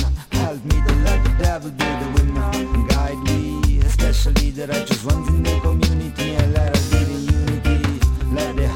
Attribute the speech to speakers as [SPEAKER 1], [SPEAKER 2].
[SPEAKER 1] Help me to let the devil be the winner. Guide me, especially the righteous ones in the community, and let us live in unity. Let the